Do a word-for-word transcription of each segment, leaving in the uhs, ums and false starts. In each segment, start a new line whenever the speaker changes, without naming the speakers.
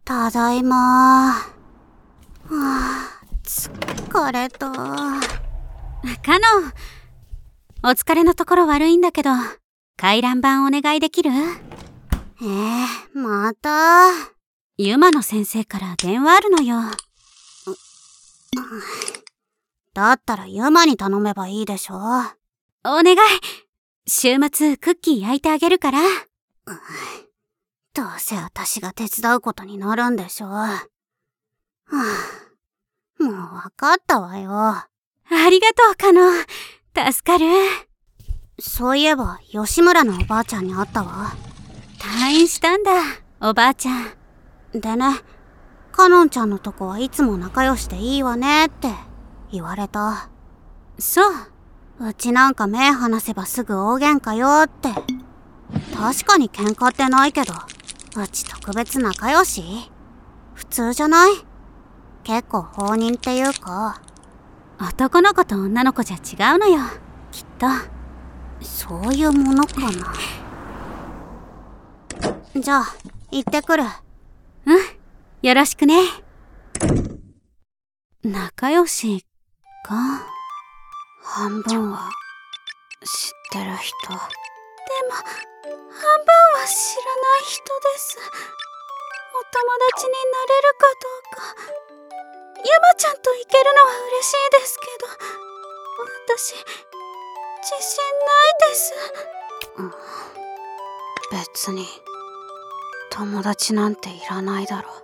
ただいま。はあ、疲れた。
カノン、お疲れのところ悪いんだけど、回覧板お願いできる？
えー、また。
ユマの先生から電話あるのよ。
だったらユマに頼めばいいでしょ。
お願い。週末クッキー焼いてあげるから。
どうせ私が手伝うことになるんでしょ。はあ、もうわかったわよ。
ありがとう、カノン。助かる。
そういえば吉村のおばあちゃんに会ったわ。
退院したんだ、おばあちゃん。
でね、カノンちゃんのとこはいつも仲良しでいいわねって言われた。
そう。
うちなんか目離せばすぐ大喧嘩よって。確かに喧嘩ってないけど、うち特別仲良し？普通じゃない？結構放任っていうか。
男の子と女の子じゃ違うのよ、きっと。
そういうものかな。じゃあ行ってくる。
うん、よろしくね。仲良しか。
半分は知ってる人。
でも半分は知らない人です。お友達になれるかどうか。ユマちゃんと行けるのは嬉しいですけど、私自信ないです。
うん、別に友達なんていらないだろ。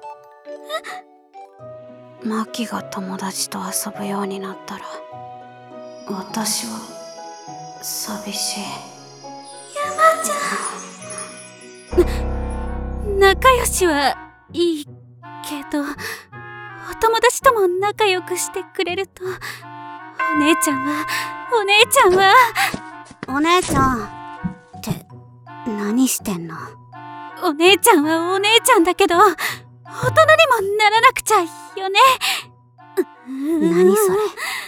マキが友達と遊ぶようになったら私は寂しい。
ユマちゃん。な、仲良しはいいけど、お友達とも仲良くしてくれると。お姉ちゃんはお姉ちゃんは
お姉ちゃんって何してんの？
お姉ちゃんはお姉ちゃんだけど、大人にもならなくちゃよね。
何それ。